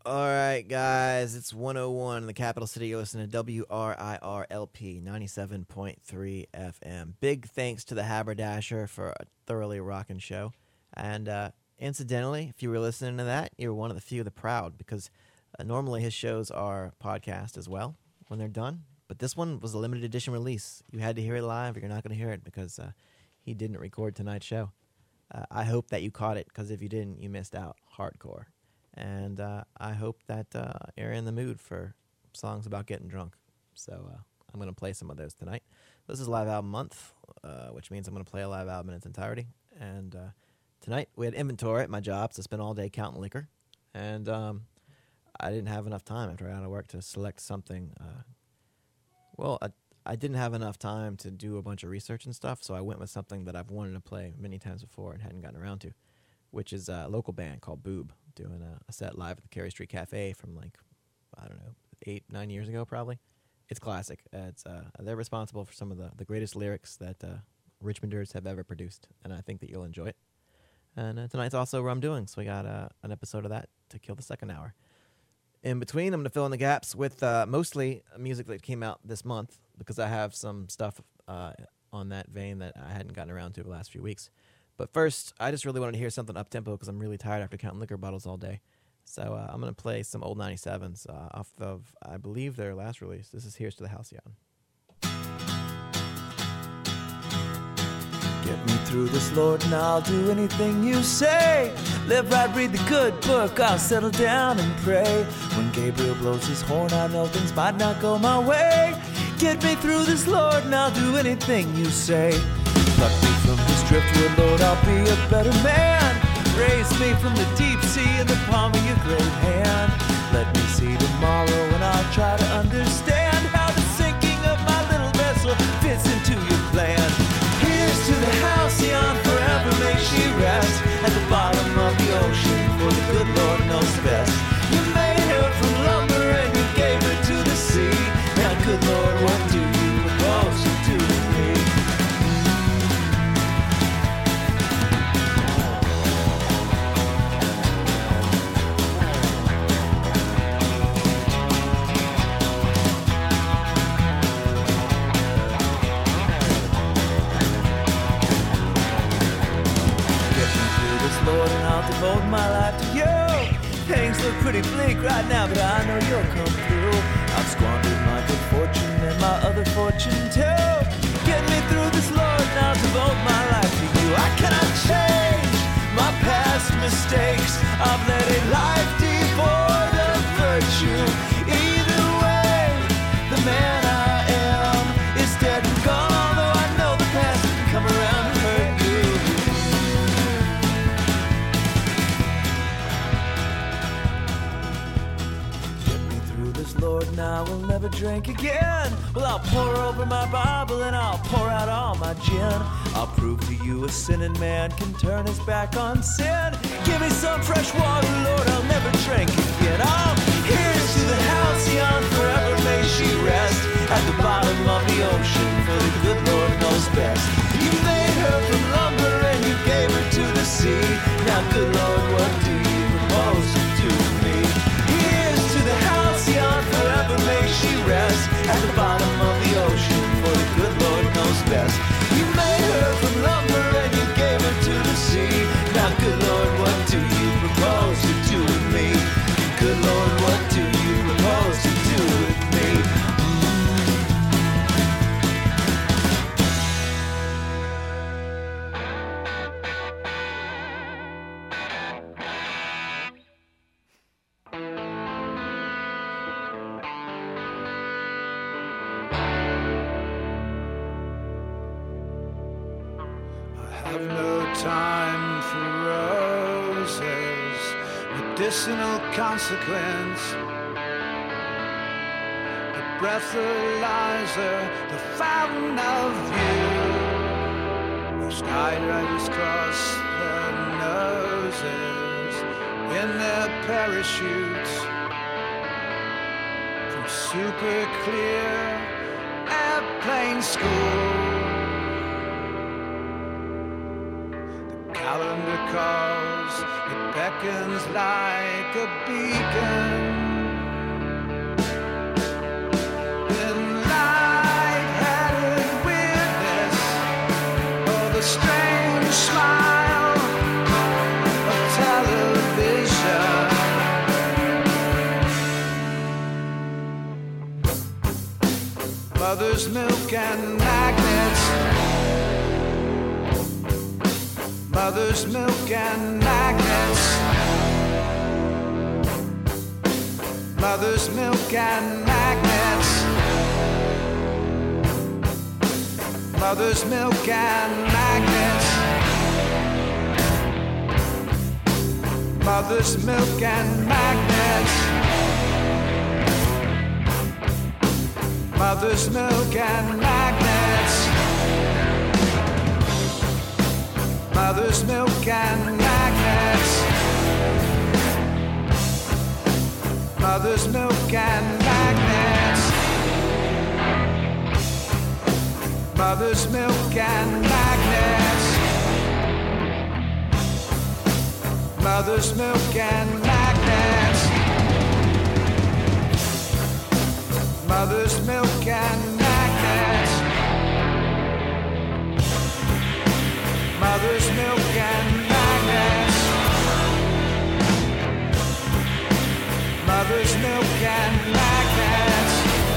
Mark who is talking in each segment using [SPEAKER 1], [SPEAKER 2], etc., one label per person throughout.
[SPEAKER 1] All right, guys, it's 101 in the capital city. You're listening to WRIRLP 97.3 FM. Big thanks to the Haberdasher for a thoroughly rocking show. And incidentally, if you were listening to that, you're one of the few of the proud, because normally his shows are podcast as well when they're done. But this one was a limited edition release. You had to hear it live or you're not going to hear it, because he didn't record tonight's show. I hope that you caught it, because if you didn't, you missed out hardcore. And I hope that you're in the mood for songs about getting drunk. So I'm going to play some of those tonight. This is Live Album Month, which means I'm going to play a live album in its entirety. And tonight we had inventory at my job, so I spent all day counting liquor. And I didn't have enough time after I got out of work to select something. I didn't have enough time to do a bunch of research and stuff, so I went with something that I've wanted to play many times before and hadn't gotten around to, which is a local band called Boob, doing a set live at the Cary Street Cafe from 8-9 years ago probably. It's classic. They're responsible for some of the greatest lyrics that Richmonders have ever produced, and I think that you'll enjoy it. And tonight's also Rum Doing, so we got an episode of that to kill the second hour. In between, I'm going to fill in the gaps with mostly music that came out this month, because I have some stuff on that vein that I hadn't gotten around to the last few weeks. But first, I just really wanted to hear something up-tempo, because I'm really tired after counting liquor bottles all day. So I'm going to play some old 97s off of, I believe, their last release. This is Here's to the Halcyon.
[SPEAKER 2] Get me through this, Lord, and I'll do anything you say. Live right, read the good book, I'll settle down and pray. When Gabriel blows his horn, I know things might not go my way. Get me through this, Lord, and I'll do anything you say. Pluck me from this driftwood, Lord, I'll be a better man. Raise me from the deep sea in the palm of your great hand. Let me see tomorrow, and I'll try to understand how the sinking of my little vessel fits into your plan. Here's to the halcyon, forever may she rest at the bottom of the ocean, for the good Lord knows best. You made her from lumber and you gave her to the sea. Now, good Lord, what do you propose to do with me? Lord, and I'll devote my life to you. Things look pretty bleak right now, but I know you'll come through. I've squandered my good fortune and my other fortune too. Get me through this, Lord, and I'll devote my life to you. I cannot change my past mistakes. I've led a life devoid of virtue. Either way, the man I am is dead and gone, although I know the past can come around and hurt you. Lord, now I will never drink again. Well, I'll pour over my Bible and I'll pour out all my gin. I'll prove to you a sinning man can turn his back on sin. Give me some fresh water, Lord, I'll never drink again. Oh, here's to the halcyon, forever may she rest at the bottom of the ocean, for the good Lord knows best. You made her from lumber and you gave her to the sea. Now, good Lord, what do you propose to do with me? Here's to the halcyon, forever may she rest at the bottom of the ocean, for the good Lord knows best. You made her from lumber and you gave her to the sea. Now, good Lord, what do you propose to do with me? Good Lord, what do you propose to do with me?
[SPEAKER 3] Medicinal consequence, the breathalyzer, the fountain of view. The skydivers cross their noses in their parachutes from super clear airplane school. The calendar calls it beckons like a beacon. In light-headed weirdness, or the strange smile of television. Mother's milk and magnets. Mother's milk and magnets. Mother's milk and magnets. Mother's milk and magnets. Mother's milk and magnets. Mother's milk and magnets. Mother's milk and magnets. Mother's milk and magnets. Mother's milk and magnets. Mother's milk and magnets. Mother's milk and magnets. Mother's milk and magnets. Mother's milk and magnets.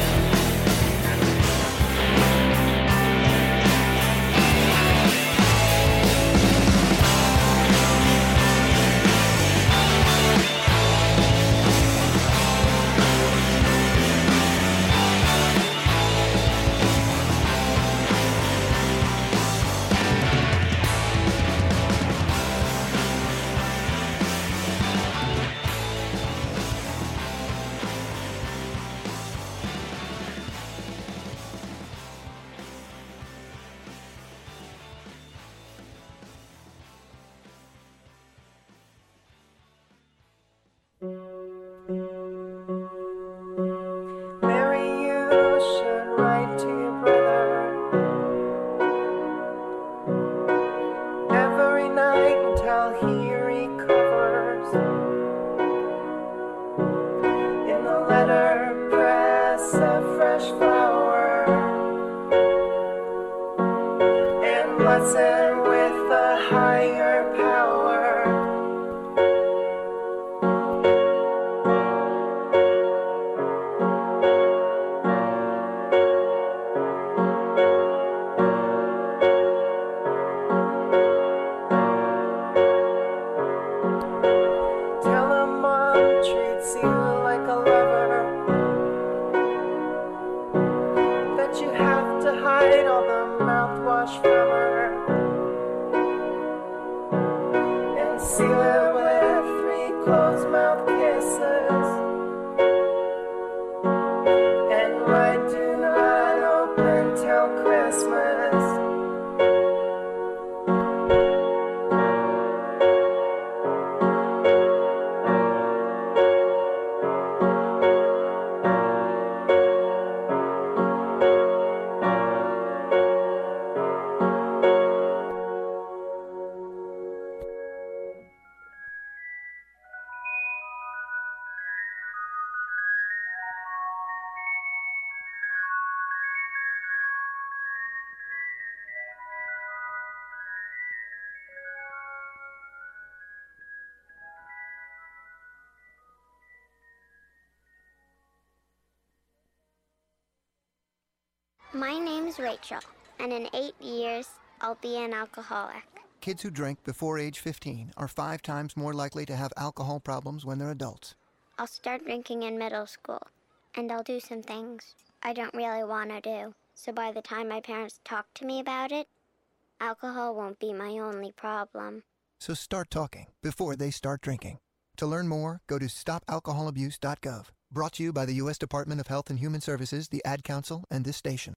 [SPEAKER 4] My name's Rachel, and in 8 years, I'll be an alcoholic.
[SPEAKER 5] Kids who drink before age 15 are 5 times more likely to have alcohol problems when they're adults.
[SPEAKER 4] I'll start drinking in middle school, and I'll do some things I don't really want to do. So by the time my parents talk to me about it, alcohol won't be my only problem.
[SPEAKER 5] So start talking before they start drinking. To learn more, go to stopalcoholabuse.gov. Brought to you by the U.S. Department of Health and Human Services, the Ad Council, and this station.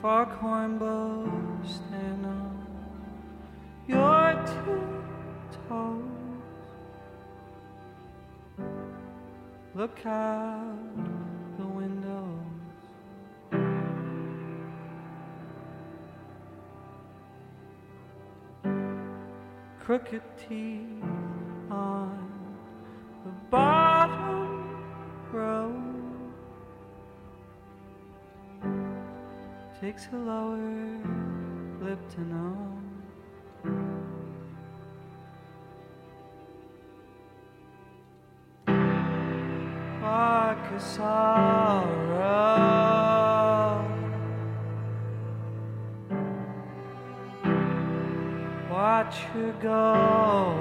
[SPEAKER 3] foghorn bows stand on your tiptoes. Look out the windows. Crooked teeth on the bottom row. Takes a lower lip to know. Like a sorrow. Watch her go.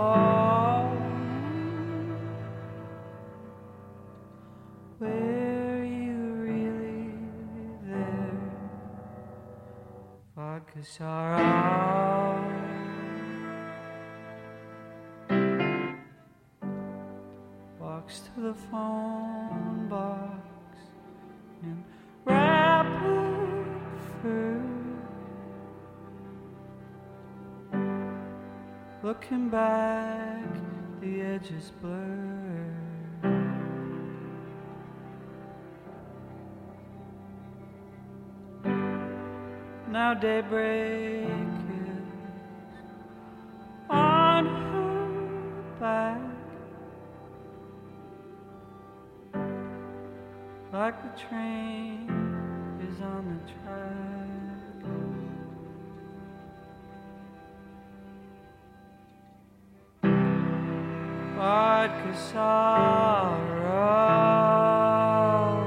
[SPEAKER 3] Were you really there? Vodka sorrow. Walks to the phone box in Rapid. Looking back, the edges blur. Now daybreak is on her back, like the train is on the track. Vodka sorrow.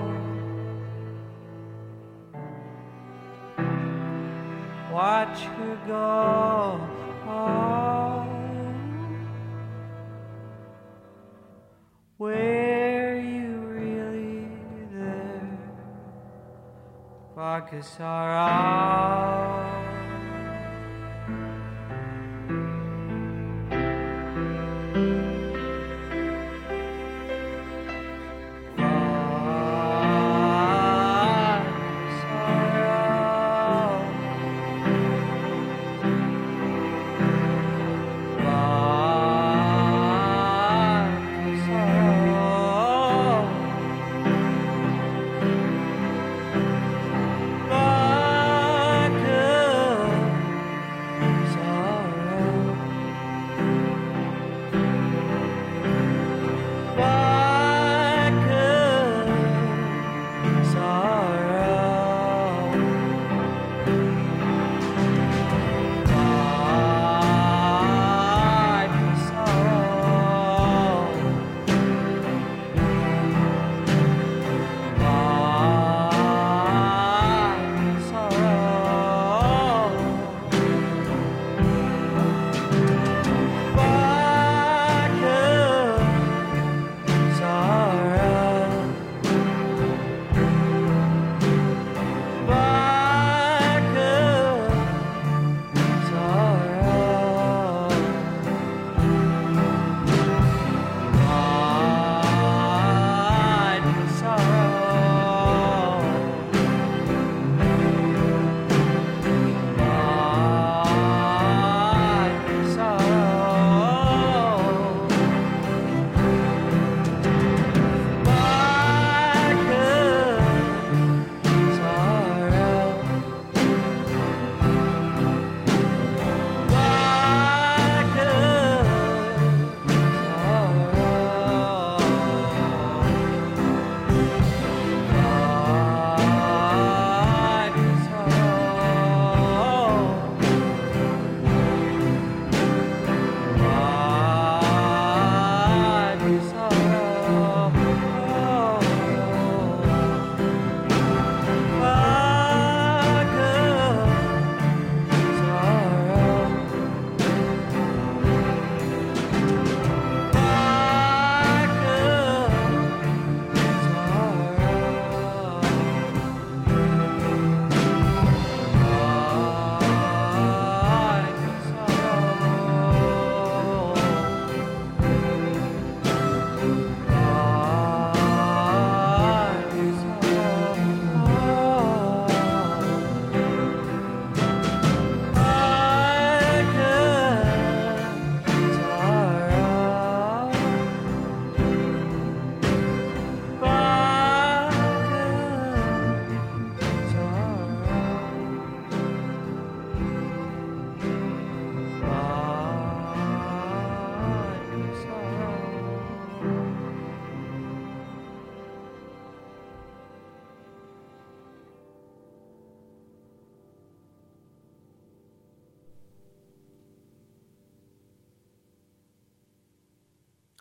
[SPEAKER 3] Watch her go. Were you really there? Vodka sorrow. Vodka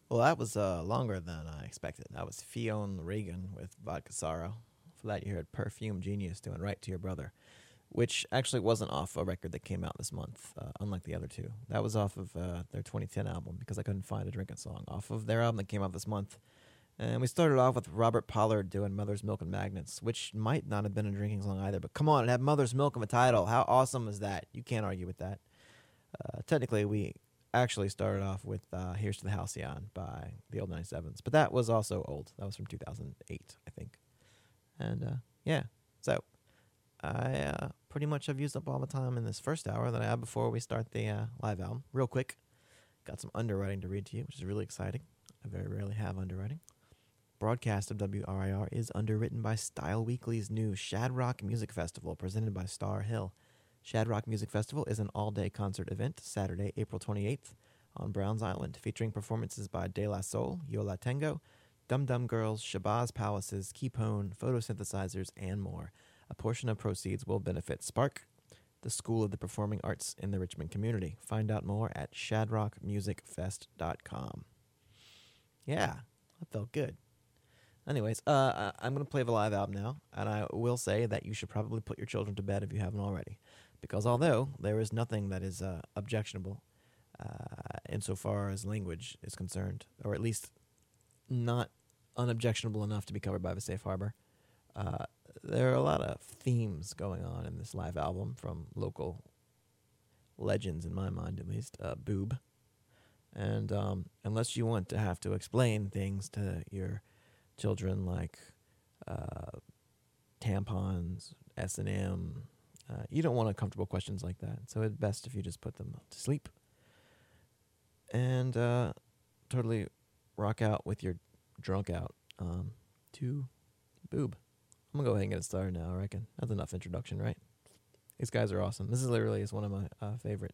[SPEAKER 1] Well, that was longer than I expected. That was Fionn Regan with Vodka Sorrow. For that, you heard Perfume Genius doing Right to Your Brother, which actually wasn't off a record that came out this month, unlike the other two. That was off of their 2010 album, because I couldn't find a drinking song off of their album that came out this month. And we started off with Robert Pollard doing Mother's Milk and Magnets, which might not have been a drinking song either, but come on, it had Mother's Milk in the title. How awesome is that? You can't argue with that. Technically, we actually started off with Here's to the Halcyon by the Old 97s, but that was also old. That was from 2008, I think. And yeah, so I pretty much have used up all the time in this first hour that I had before we start the live album. Real quick, got some underwriting to read to you, which is really exciting. I very rarely have underwriting. Broadcast of WRIR is underwritten by Style Weekly's new Shad Rock Music Festival, presented by Star Hill. Shad Rock Music Festival is an all-day concert event, Saturday, April 28th, on Browns Island, featuring performances by De La Soul, Yo La Tengo, Dum Dum Girls, Shabazz Palaces, Keepone, Photosynthesizers, and more. A portion of proceeds will benefit Spark, the School of the Performing Arts in the Richmond community. Find out more at shadrockmusicfest.com. Yeah, that felt good. Anyways, I'm going to play the live album now, and I will say that you should probably put your children to bed if you haven't already, because although there is nothing that is objectionable insofar as language is concerned, or at least not unobjectionable enough to be covered by the safe harbor, there are a lot of themes going on in this live album from local legends, in my mind at least, Boob. And unless you want to have to explain things to your children like tampons, S&M, you don't want uncomfortable questions like that. So it's best if you just put them to sleep and totally rock out with your drunk out to Boob. I'm going to go ahead and get it started now, I reckon. That's enough introduction, right? These guys are awesome. This is literally one of my favorite.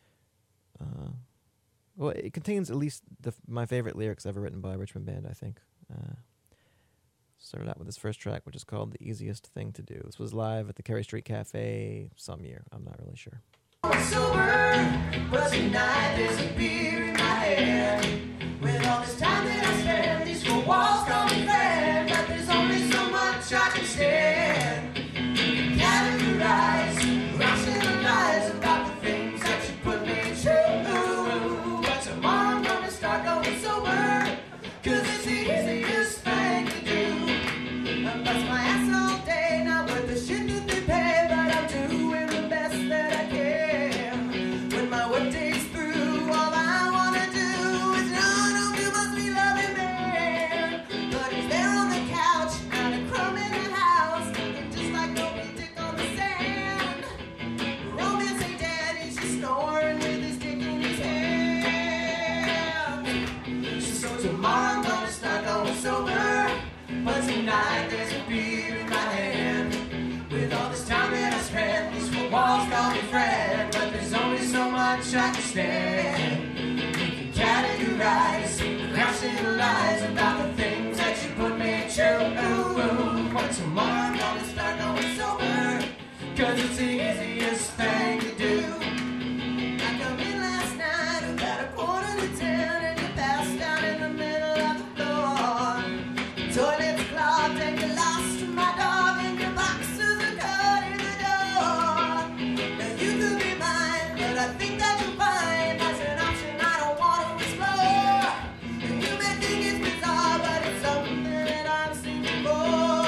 [SPEAKER 1] Well, it contains at least my favorite lyrics ever written by a Richmond band, I think. Started out with this first track, which is called The Easiest Thing to Do. This was live at the Carey Street Cafe some year. I'm not really sure.
[SPEAKER 2] Sober, but tonight there's a beer in my hand. With all this time that I spend, these four walls call me friend. But there's only so much I can stand. Categorize, rationalize about the things that you put me through. But tomorrow I'm gonna start going sober, 'cause it's the easiest thing to do. I bust my ass all day, not worth the shit that they pay, but I'm doing the best that I can. When my work day's through, all I wanna do is run home to my sweet loving man. But he's there on the couch, not a crumb in the house, looking just like Moby Dick on the sand. Romance ain't dead, he's just snoring with his dick in his hand. So tomorrow I'm gonna start going sober, but tonight there's a beer in my hand. With all this time that I spent, these four walls call me friend. But there's only so much I can stand. You can categorize, rationalize about the things that you put me through. But tomorrow I'm gonna start going sober, 'cause it's the easiest thing to do. I come in last night about 9:45, and you passed out in the middle of the floor. Toilet's clogged and you lost my dog, and your boxes are cut in the door. Now you could be mine, but I think that you'll find that's an option I don't want to explore. And you may think it's bizarre, but it's something that I've seen before.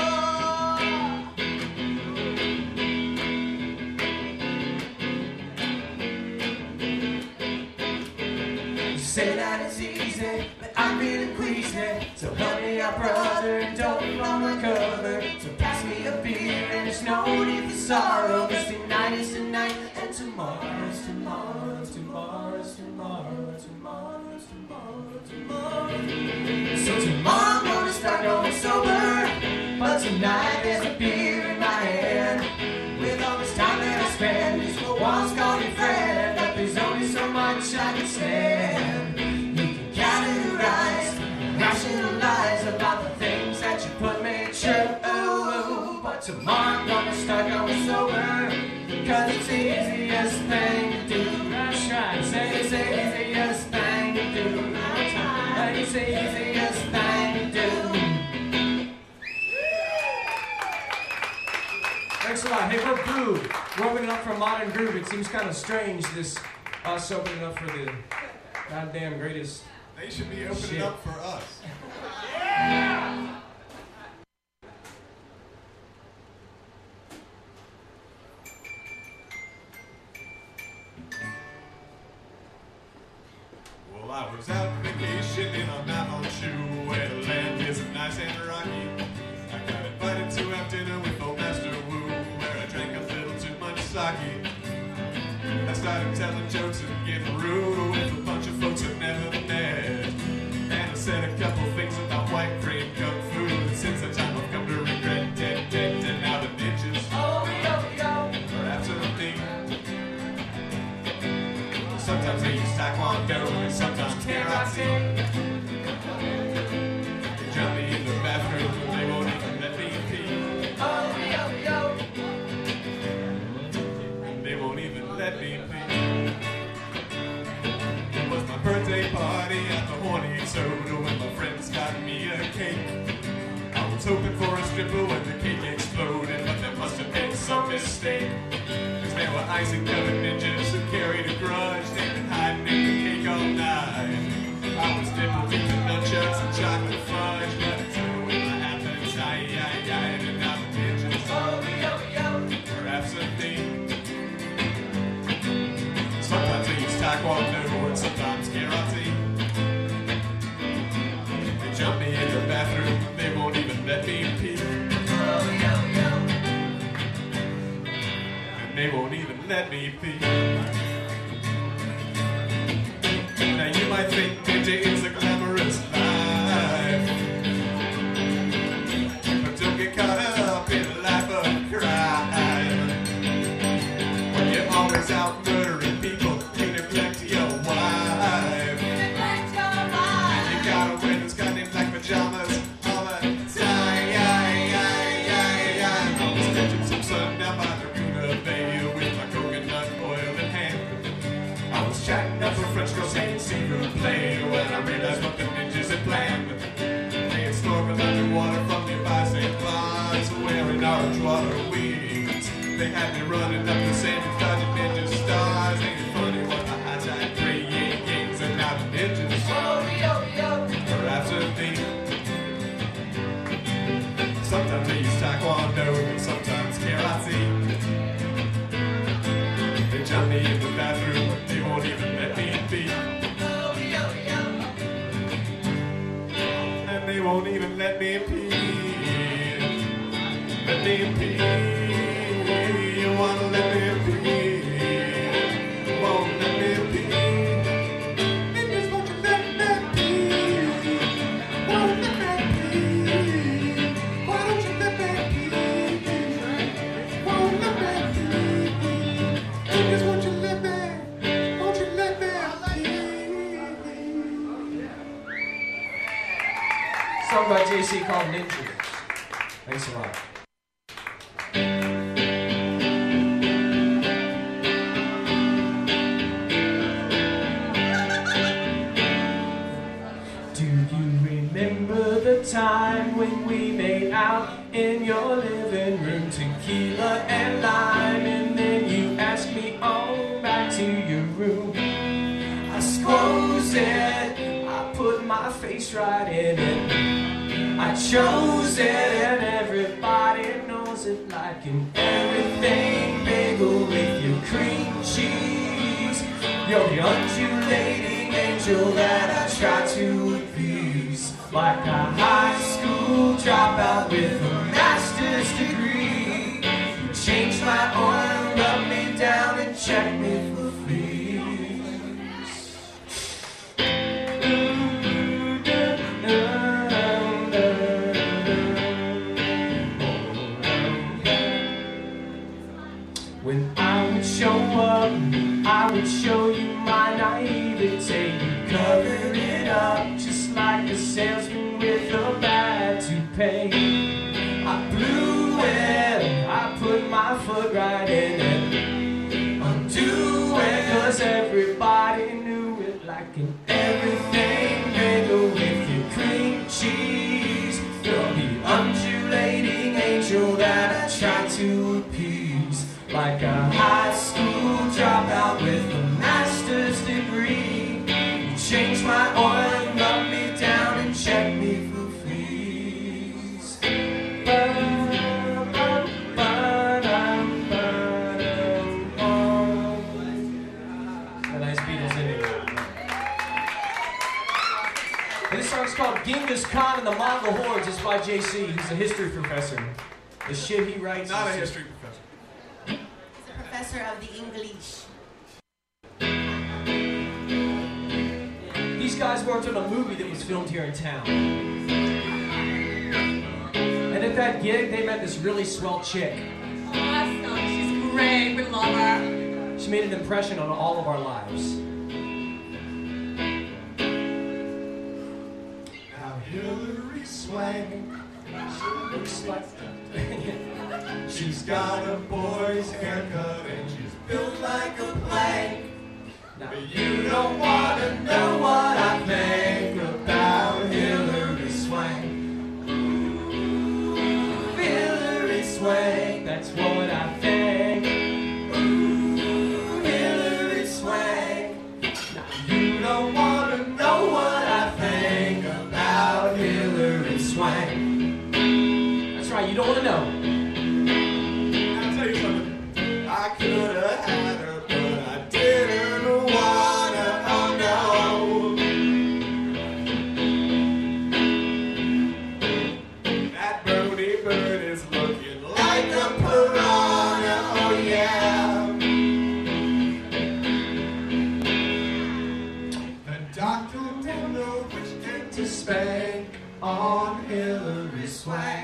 [SPEAKER 2] You say that it's easy, but I'm feeling queasy. So help me out, brother, and don't blow my cover. So pass me a beer, and there's no need for sorrow. 'Cause tonight is tonight, and tomorrow's tomorrow. Tomorrow's tomorrow. Tomorrow's tomorrow. Tomorrow. So tomorrow I'm gonna start going sober, but tonight there's a beer in my hand. With all this time that I spend, these four walls call me friend. But there's only so much I can stand. You can categorize, rationalize about the things that you put me through. But tomorrow I'm gonna start going sober, 'cause it's the easiest thing to do. That's right. Say it's the easiest thing to do. That's right. It's the
[SPEAKER 6] up from Modern Groove. It seems kind of strange, this us opening up for the goddamn greatest.
[SPEAKER 7] They should be opening up for us. Well, I was out vacationing on Mount Honshu, where the land is nice and rocky. I got invited to have dinner with old Master Wu, where I drank a little too much sake. I started telling jokes and getting rude with a bunch of folks I've never met. And I said a couple things about white cream kung fu, and since that time I've come to regret dead. And now the ninjas are after me. Sometimes they use taekwondo and sometimes karate. They jump me in the bathroom and they won't even let me pee. And they won't even let me pee. It was my birthday party at the Horny Soda when my friends got me a cake. I was hoping for a stripper when the cake exploded, but there must have been some mistake. Cause there were ice-covered ninjas who carried a grudge. They've been hiding in the cake all night. I was nipple deep in nunchucks and chocolate fudge, but I took away my appetite. And now the ninjas are after me. Sometimes they use taekwondo and sometimes karate. They jump me in the bathroom, they won't even let me pee. And they won't even let me pee. Now you might think ninja is a glamorous life, but don't get caught up in a life of crime. When you're always out murdering people, you neglect your wife. And you gotta wear those goddamn black pajamas all the time. I was catching some sun down by the Laguna Bay with my coconut oil in hand. I was chatting up with French girls saying secret play when I realized what the ninjas had planned. They had snorkeled underwater from nearby St. Bonds, wearing orange water wings. They had me running up the sand and dodging ninja stars. Ain't it funny what the high tide creates? And now the ninjas are after me. Sometimes they use taekwondo and sometimes karate. They jump me in the bathroom, they won't even let me pee. And they won't even let me pee. Let me pee. You wanna let me pee? Won't let me pee. Niggas won't you let me pee? Won't let me pee? Why don't you let me pee? Won't let me pee? Niggas won't you let me? Won't you let me pee?
[SPEAKER 6] Song by JC called Ninjas. Thanks a lot. Do you remember the time when we made out in your living room? Tequila and lime, and then you asked me on back to your room. I squoze it, I put my face right in it. I chose it and everybody knows it, like an everything bagel with your cream cheese. You're the undulating angel that I try to appease, like a high school dropout with a master's degree. You changed my oil, rubbed me down and checked me for fees. When I would show up, I would show you my naivete. You covered it up just like a salesman with a bad toupee. I blew it, I put my foot right in it. Undo it, cause everybody knew it, like an everything bagel with your cream cheese. You're the undulating angel that I try to appease, like a high out with a master's degree. You changed my oil and rubbed me down and checked me for fees. A nice Beatles ending. This song's called Genghis Khan and the Mongol Hordes. It's by JC. He's a history professor. The shit he writes.
[SPEAKER 7] Not a history professor.
[SPEAKER 8] He's a professor of the English.
[SPEAKER 6] These guys worked on a movie that was filmed here in town. And at that gig, they met this really swell chick.
[SPEAKER 8] Awesome. She's great. We love her.
[SPEAKER 6] She made an impression on all of our lives.
[SPEAKER 7] Now Hillary Swank, she looks like she's got a boy's haircut and she's built like a plank.
[SPEAKER 6] Now,
[SPEAKER 7] But you don't want to know what I think about Hillary Swank.
[SPEAKER 6] ooh, Hillary Swank, that's what I think.
[SPEAKER 7] Ooh, Hillary Swank. You don't want to know what I think about Hillary Swank.
[SPEAKER 6] That's right, you don't want to know.
[SPEAKER 7] I'll tell you something. I could have had her, but I didn't wanna. Oh no. That Brody bird is looking like a piranha. Oh yeah. The doctor didn't know which dick to spank on Hillary Swank.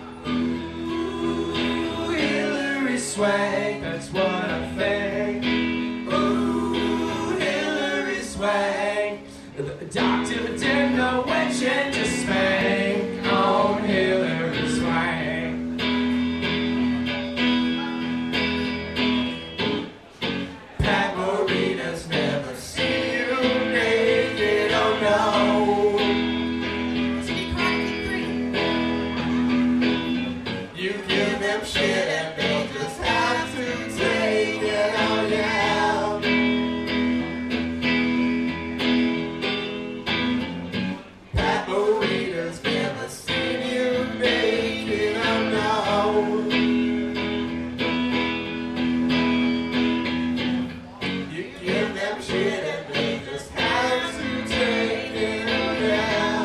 [SPEAKER 6] Ooh, Hillary Swank, that's what I think. Ooh, Hillary Swank. The doctor didn't know which end to spank on Hillary Swank.
[SPEAKER 7] Pat Morita's never seen you naked. Oh no.
[SPEAKER 8] To be chronically free.
[SPEAKER 7] You give them shit and they'll just have to take it. Oh yeah. Pat Morita's never seen you naked. Oh no. You give them shit and they just have to take it. Oh yeah.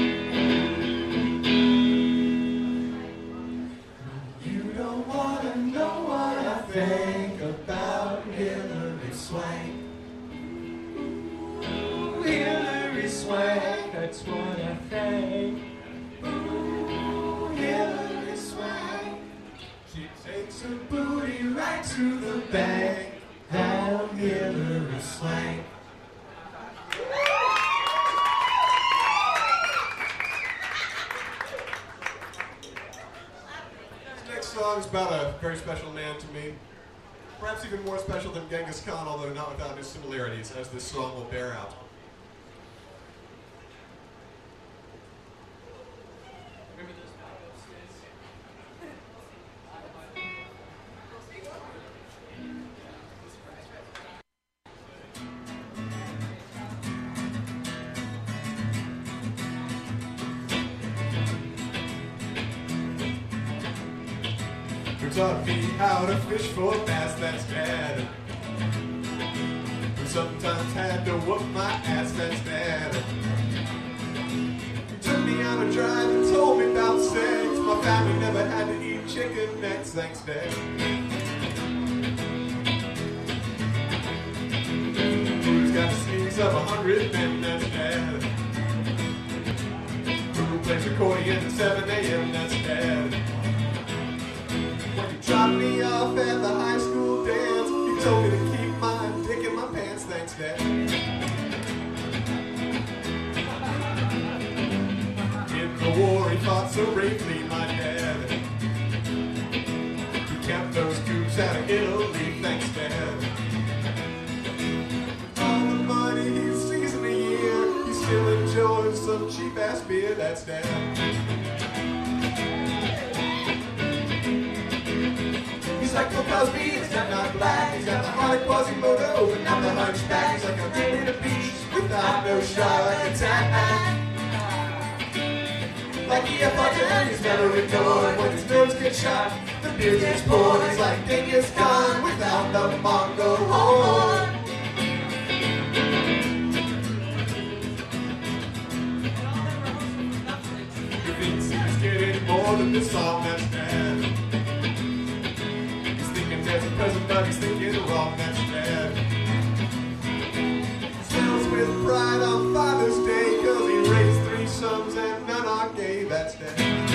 [SPEAKER 7] You don't wanna know what I think about Hillary Swank.
[SPEAKER 6] Ooh, Hillary Swank, that's what I think.
[SPEAKER 7] Ooh, Hillary Swank. She takes her booty right to the bank. That Hillary Swank. This next song is about a very special man to me. Perhaps even more special than Genghis Khan, although not without his similarities, as this song will bear out. Who taught me how to fish for bass, that's bad. Who sometimes had to whoop my ass, that's bad. Who took me on a drive and told me about sex. My family never had to eat chicken necks, thanks Dad. Who's got the sneaks of 100 men, that's Dad. Who plays accordion at 7 a.m., that's Dad. When he dropped me off at the high school dance, he told me to keep my dick in my pants, thanks Dad. In the war he fought so bravely, my dad. He kept those coops out of Italy, thanks Dad. All the money he sees in a year, he still enjoys some cheap ass beer, that's Dad. He's like Bill Cosby, he's got not black. He's got the heart of Quasimodo. motor, open up the hunchback. He's like a rain in a beach without no shark attack. Like he thought he's never ignored when his nose gets shot. The beer gets poured, he's like Genghis Khan without the Mongol horn. He thinks he's getting more than the song that's bad. He's thinking there's a present, but he's thinking wrong, that's bad. Smiles with pride on Father's Day, cause he raised 3 sons and none are gay, that's dead.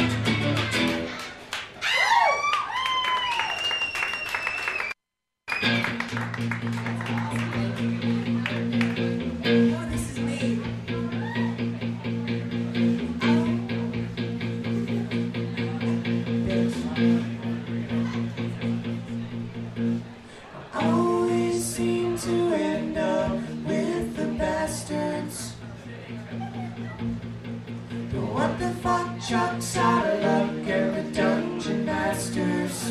[SPEAKER 2] Always seem to end up with the bastards. The what the fuck chucks out of luck and the dungeon masters.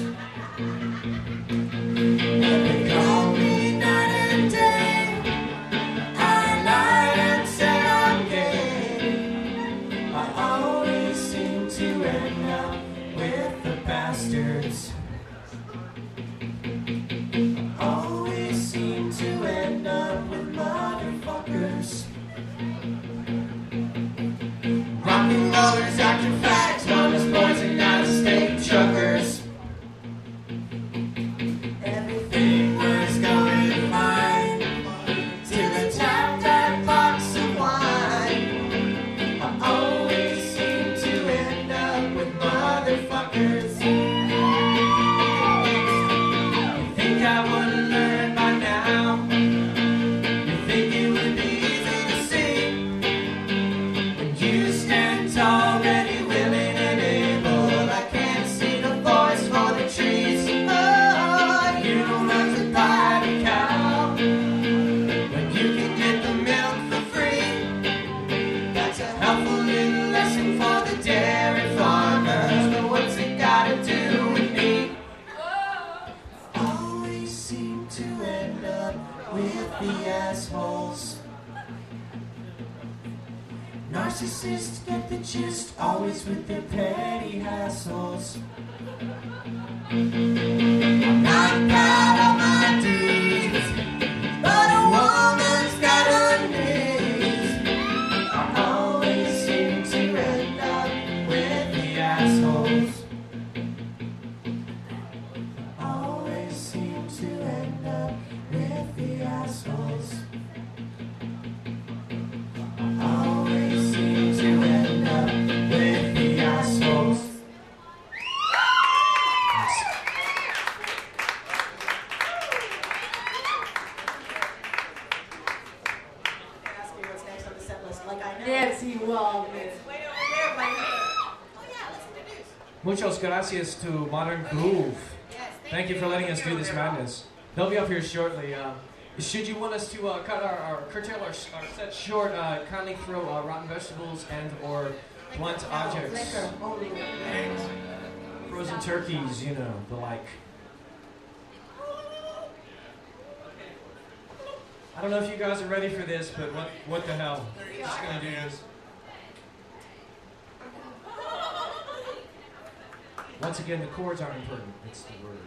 [SPEAKER 2] And they call me night and day. I lied and said I'm gay. I always seem to end up with the bastards. Always seem to end up with motherfuckers. Rock and rollers, acting facts, mama's boys and out-of-state truckers. Everything was going fine till I tapped that box of wine. I always seem to end up with motherfuckers. I would've learned by now. You think it would be easy to see when you stand tall, ready, willing, and able. I can't see the forest for the trees. Oh, you don't have to buy the cow when you can get the milk for free. That's a helpful little lesson for the dairy farmers. But what's it gotta do with me? Seem to end up with the assholes. Narcissists get the gist, always with their petty hassles. I'm not proud of my deeds, but a woman's got her needs. I always seem to end up with the assholes. Always seem to end up with the assholes. Always seem to end up with the assholes. Ask me what's next on the set list, like I know. Nancy Waldman. Wait over there, my name. Oh yeah, let's introduce.
[SPEAKER 6] Muchas gracias to Modern Groove. Thank you for letting us do this madness. They'll be up here shortly. Should you want us to curtail our set short, kindly throw rotten vegetables and or blunt objects. Frozen turkeys, you know, the like. I don't know if you guys are ready for this, but what the hell? We're just gonna do this. Once again, the chords aren't important, it's the words.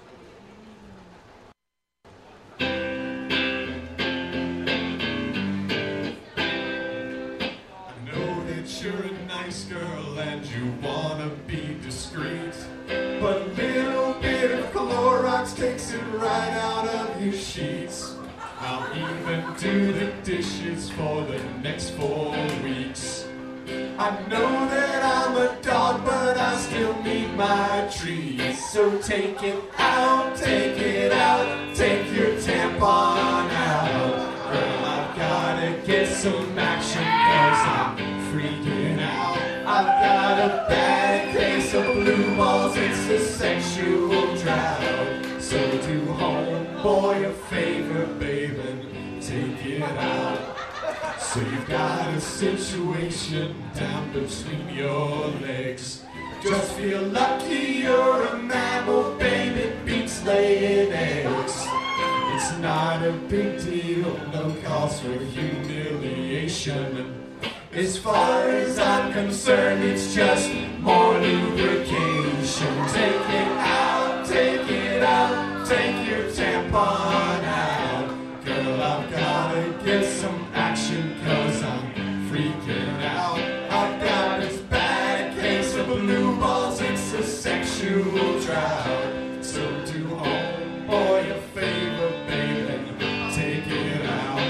[SPEAKER 7] You're a nice girl and you wanna be discreet, but a little bit of Clorox takes it right out of your sheets. I'll even do the dishes for the next 4 weeks. I know that I'm a dog, but I still need my treats. So take it out, take it out, take your tampon out. Girl, I've gotta get some action 'cause I'm freaking out. I've got a bad case of blue balls, it's a sexual drought. So do homeboy a favor, babe, and take it out. So you've got a situation down between your legs. Just feel lucky you're a mammal, baby, beats laying eggs. It's not a big deal, no cause for humiliation. As far as I'm concerned, it's just more lubrication. Take it out, take it out, take your tampon out. Girl, I've gotta get some action, cause I'm freaking out. I've got this bad case of blue balls, it's a sexual drought. So do homeboy a favor, baby, take it out.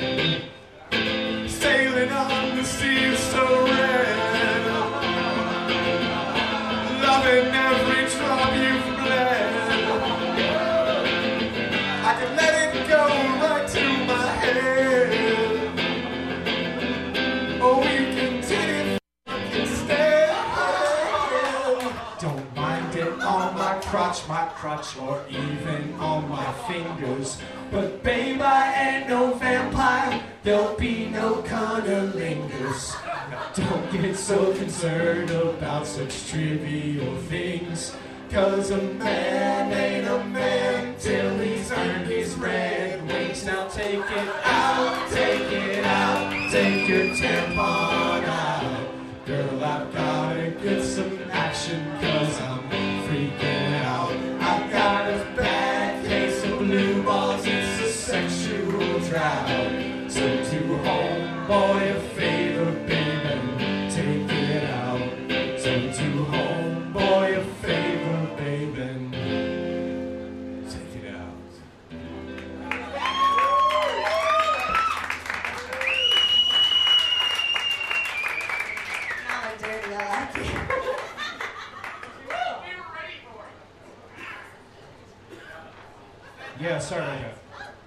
[SPEAKER 7] Sailing on the sea so red, loving every drop you've bled. I can let it go right to my head. Oh, you can titty fucking stay. Don't mind it on my crotch, or even on my fingers. But babe, I ain't no vampire, there'll be no cunnilingus. Don't get so concerned about such trivial things, cause a man ain't a man till he's earned his red wings. Now take it out, take it out, take your tampon out. Girl, I've gotta get some action, cause I'm freaking out. I've got a bad case of blue balls, it's a sexual drought. So do homeboy a favor, baby, take it out. So do homeboy a favor, baby, take it out.
[SPEAKER 8] Now I'm dirty, I like it.
[SPEAKER 6] Yeah, sorry about that.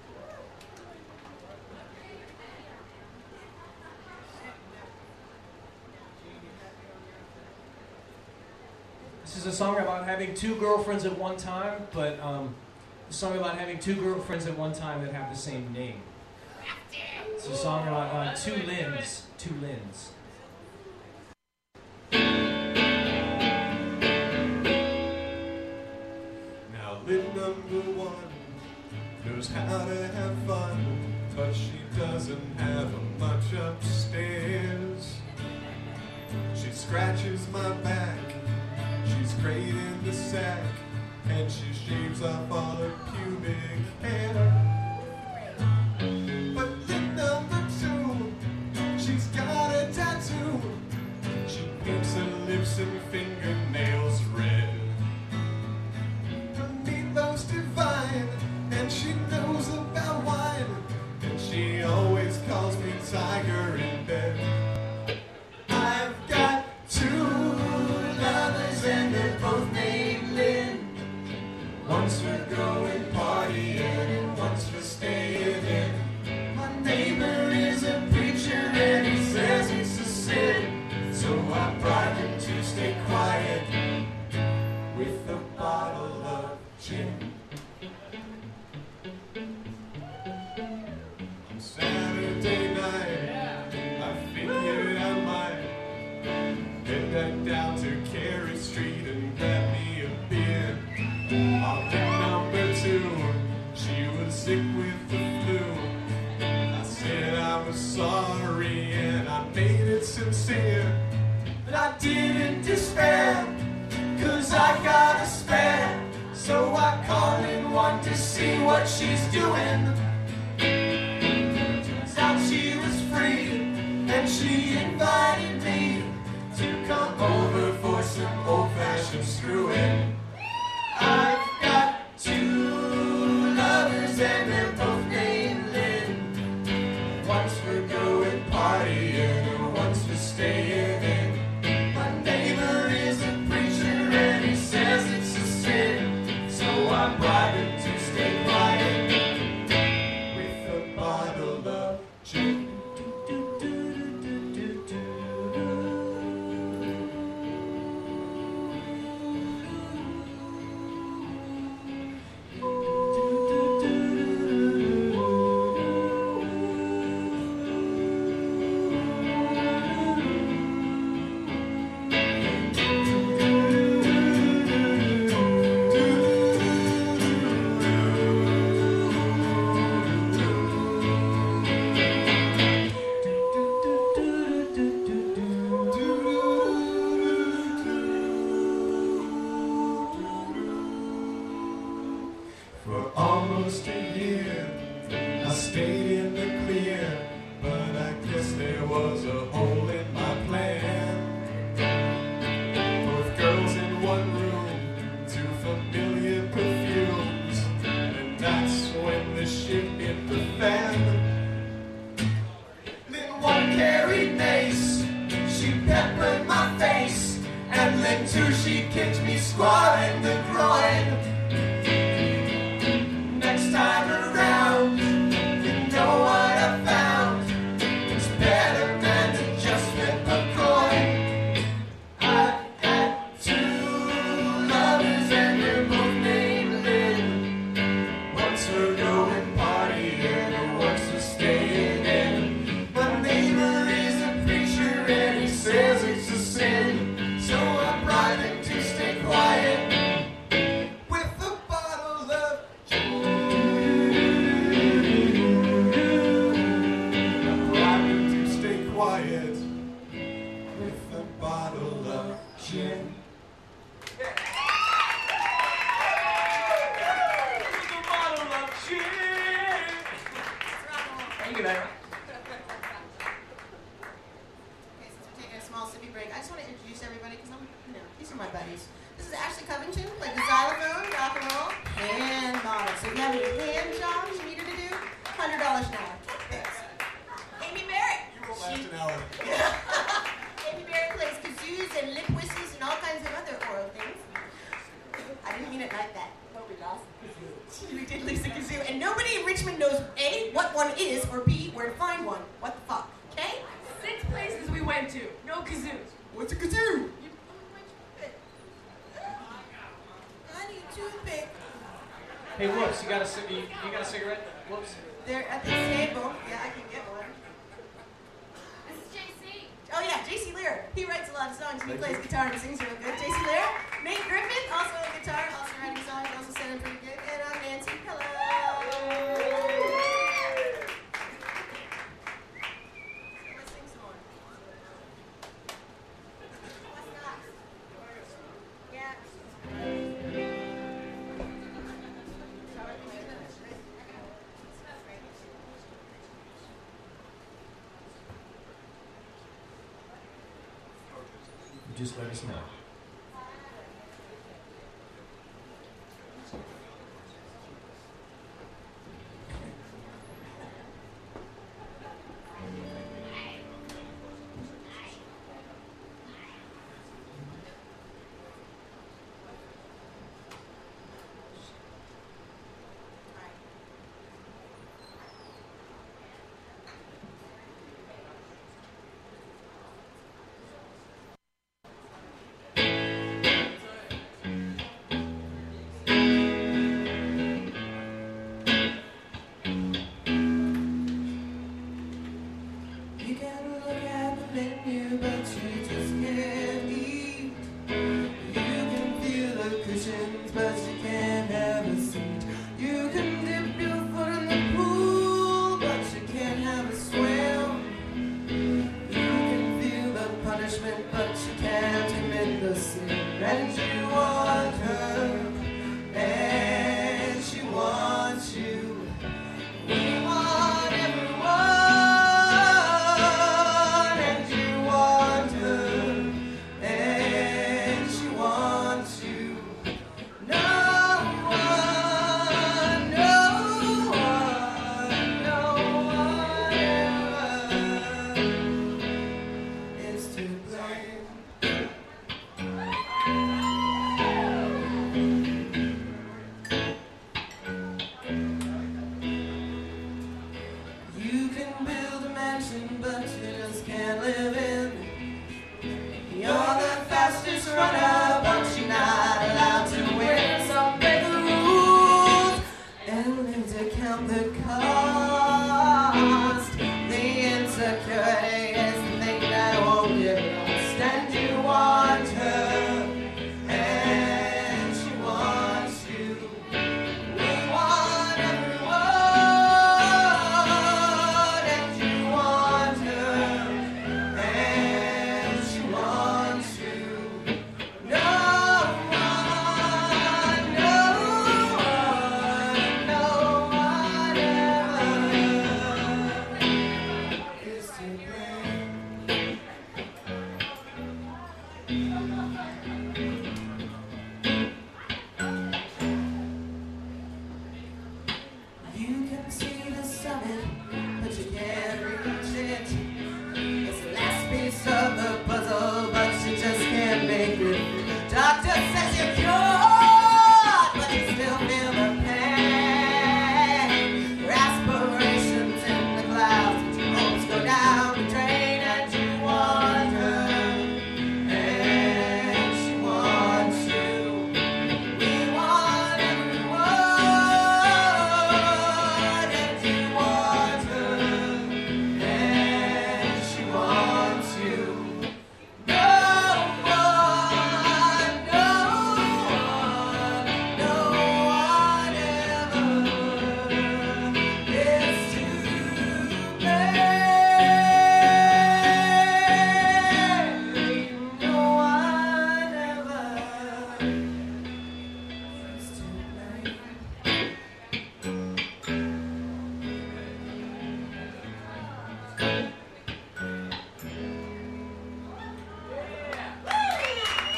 [SPEAKER 6] This is a song about having two girlfriends at one time, but a song about having two girlfriends at one time that have the same name. It's a song about two Lyns.
[SPEAKER 7] Now Lynn number one knows how to have fun, but she doesn't have much upstairs. She scratches my back, she's great in the sack, and she shaves off all her pubic hair. But Lynn number two, she's got a tattoo. She paints her lips and fingernails red. Her meatloaf's divine, and she knows about wine, and she always calls me Tiger in bed. I've got two lovers and they're both named Lynn. One's for going partying and one's for staying in. My neighbor is a preacher and he says it's a sin, so I bribe him to stay quiet with a bottle of gin. On Saturday night, I figured I might head back down to Carey Street and grab me a beer. On Lynn number two, she was sick with the flu. I said I was sorry and I made it sincere, but I didn't despair, cause I got a spare. So I called in one to see what she's doing. Turns out she was free, and she invited me to come over for some old-fashioned screwing. I've got two lovers and they're both named Lynn. One's for going partying and one's for staying in. My neighbor is a preacher and he says it's a sin, so I bribe him to stay quiet in the clear, but I guess there was a hole in my plan. Both girls in one room, 2 familiar perfumes, and that's when the shit hit the fan. Then one carried mace, she peppered my face, and then 2 she kicked me square in the groin. Next time around, you know what I found. It's better than to just flip a coin. I had 2 lovers and they're both named Lynn. One's for going partying and one's for staying in. My neighbor is a preacher and he says it's a sin, so I bribe him to stay quiet.
[SPEAKER 6] Thank you, man.
[SPEAKER 9] Okay, since we're taking a small sippy break, I just want to introduce everybody because these are my buddies. This is Ashley Covington, played the xylophone, rock and roll, and model. So if you have any hand jobs you need her to do, $100 an hour. Amy Merritt.
[SPEAKER 7] You won't last an hour.
[SPEAKER 9] Amy Merritt plays kazoos and lip whistles and all kinds of other oral things. I didn't mean it like that. But we lost the kazoo. We did lose the kazoo, and nobody in Richmond knows A, what one is, or B, where to find one. What the fuck? Okay?
[SPEAKER 8] 6 places we went to, no kazoos.
[SPEAKER 7] What's a kazoo?
[SPEAKER 9] I need a toothpick.
[SPEAKER 6] Hey, Whoops, you got a cigarette? Whoops.
[SPEAKER 9] They're at the table. Yeah, I can get one.
[SPEAKER 8] This is JC.
[SPEAKER 9] Oh yeah, JC Lear. He writes a lot of songs and he plays guitar and sings real good. JC Lear. Nate Griffin, also on guitar, also writing songs, also singing pretty good. And I'm Nancy. Hello. Let's sing some more. What's next? Yeah.
[SPEAKER 7] Just let us know.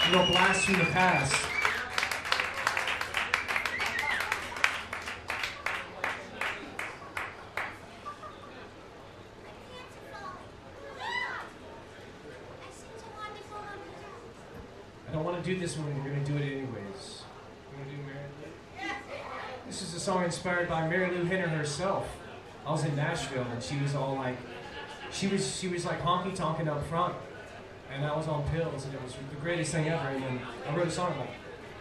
[SPEAKER 6] No blast from the past. I don't want to do this one, we're going to do it anyways. You want to do Mary Lou? This is a song inspired by Mary Lou Henner herself. I was in Nashville and she was all like, she was like honky tonking up front. And I was on pills and it was the greatest thing ever. And then I wrote a song about it.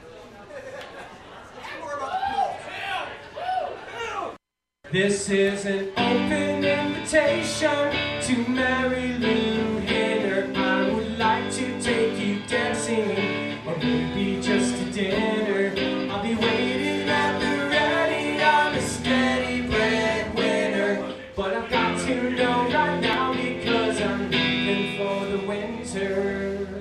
[SPEAKER 6] This is an open invitation to Mary Lou Henner. I would like to take you dancing, or maybe just to dinner. I'll be waiting at the ready. I'm a steady breadwinner, but I've got to know right now because I'm leaving for the winter.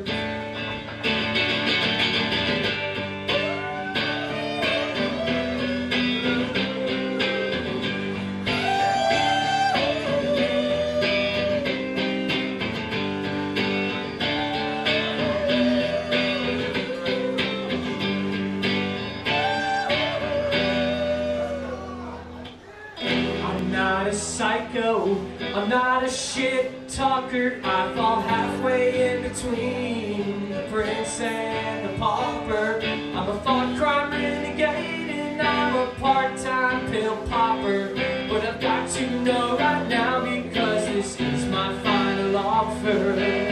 [SPEAKER 6] Psycho, I'm not a shit talker. I fall halfway in between the prince and the pauper. I'm a thought crime renegade and I'm a part-time pill popper. But I've got to know right now because this is my final offer.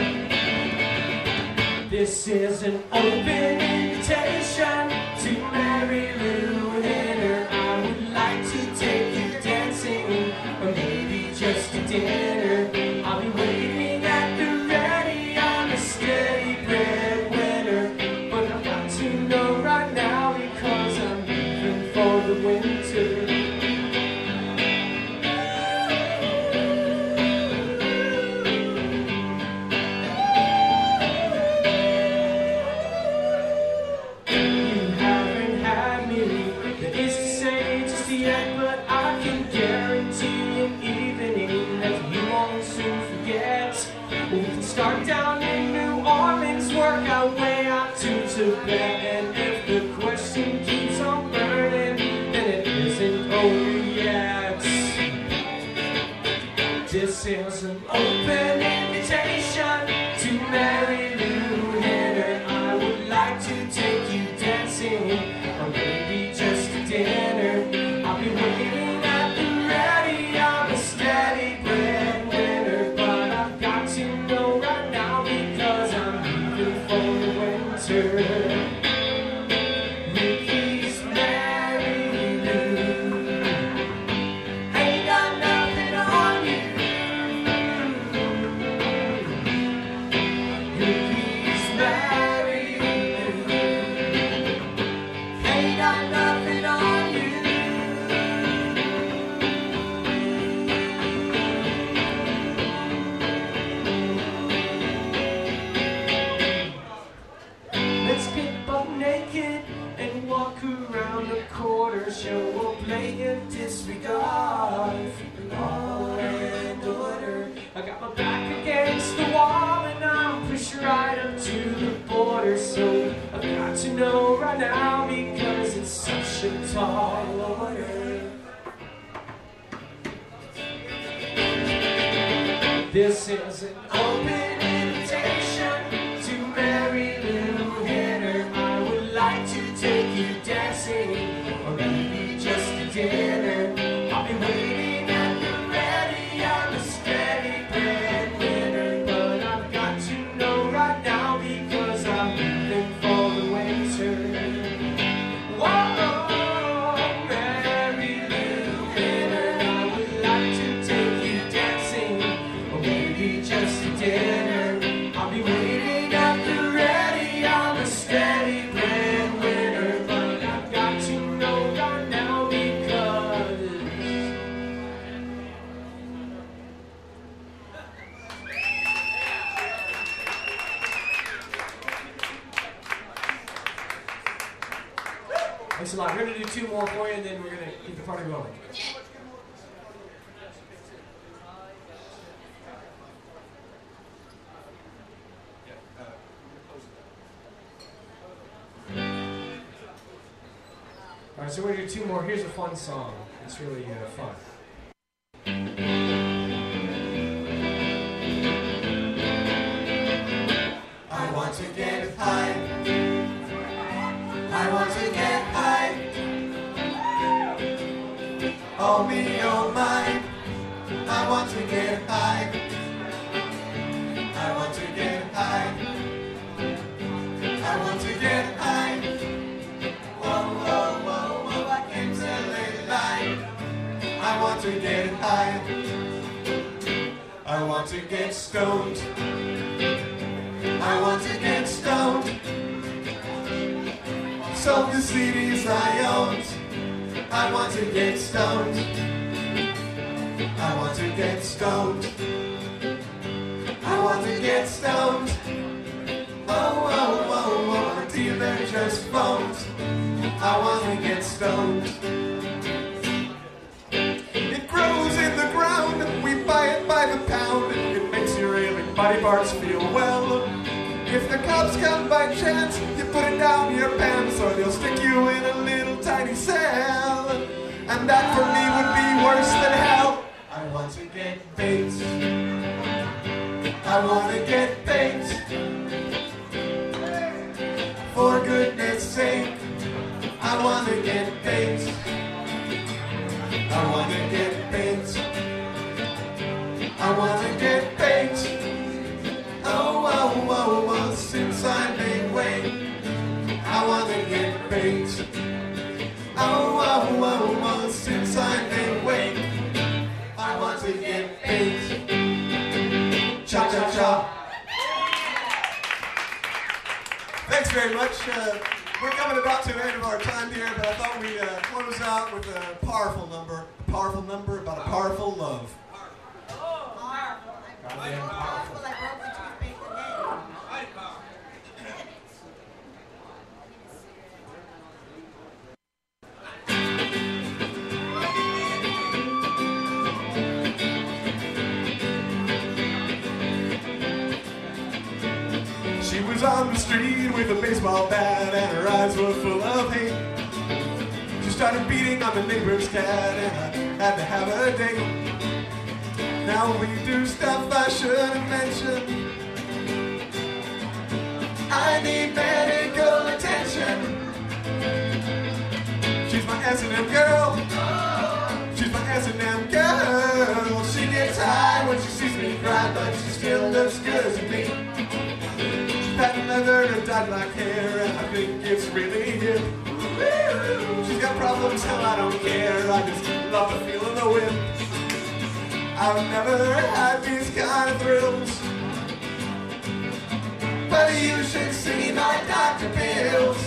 [SPEAKER 6] This is an open invitation to Mary Lou Henner. I would like to take you dancing, or maybe just to dinner. I'll be waiting at the ready. I'm a steady breadwinner, but I've got to know right now because I'm leaving for the winter. You haven't had me, that is to say, just yet, but I can guarantee an evening that you won't soon forget. We can start down in New Orleans, work our way out to Tibet, and if the question keeps on burning, then it isn't over yet. This is an open invitation to Mary Lou Henner. I would like to take you dancing, or maybe just to dinner. I'll be waiting at the ready. I'm a steady breadwinner, but I've got to know right now because I'm leaving for the winter. Ricky's Mary Lou, ain't got nothing on you. Ricky's Mary Lou, ain't got nothing on you. Let's get butt naked and walk around the quarter. Show a blatant disregard for the law and order. I got my back against the wall and I'm pushed right up to the border. So I've got to know right now because it's such a tall order. This is an open invitation to Mary Lou Henner. I would like to take you dancing, or maybe just to dinner. I'll be waiting at the ready. I'm a steady breadwinner, but I've got to know right now because I'm leaving for the winter. Whoa, Mary Lou Henner, I would like to take you dancing, or maybe just to dinner. I'll be waiting at the ready. I'm a steady breadwinner, but I've got to know right now because thanks a lot. We're going to do two more for you, and then we're going to keep the party rolling. So we're going to do 2 more. Here's a fun song. It's really fun.
[SPEAKER 7] I want to get high. I want to get high. Oh me, oh my. I want to get high. I want to get high. I want to get high. Whoa, whoa, whoa, whoa, I can't tell a lie. I want to get high. I want to get stoned. I want to get stoned. Sold the CDs I owned. I want to get stoned. I want to get stoned. I want to get stoned. Oh, oh, oh, oh, the dealer just phoned. I want to get stoned. It grows in the ground, we buy it by the pound. It makes your ailing body parts feel well. If the cops come by chance, you put it down your pants, or they'll stick you in a little tiny cell. And that for me would be worse than hell. I want to get baked. I want to get baked. For goodness sake, I want to get baked. I want to get baked. I want to get baked. Oh, oh, oh, oh, since I made weight, I want to get baked. Oh, oh, oh, oh, since I made weight, I want to get baked. Cha, cha, cha. Thanks very much. We're coming about to the end of our time here, but I thought we'd close out with a powerful number about a powerful love.
[SPEAKER 6] Goddamn powerful.
[SPEAKER 7] She was on the street with a baseball bat and her eyes were full of hate. She started beating on the neighbor's cat and I had to have a date. Now we do stuff I shouldn't mention. I need medical attention. She's my S&M girl. She's my S&M girl. She gets high when she sees me cry, but she still looks good to me. Patent leather and dyed black hair, and I think it's really hip. She's got problems, hell I don't care. I just love the feel of the whip. I've never had these kind of thrills, but you should see my Dr. Pills.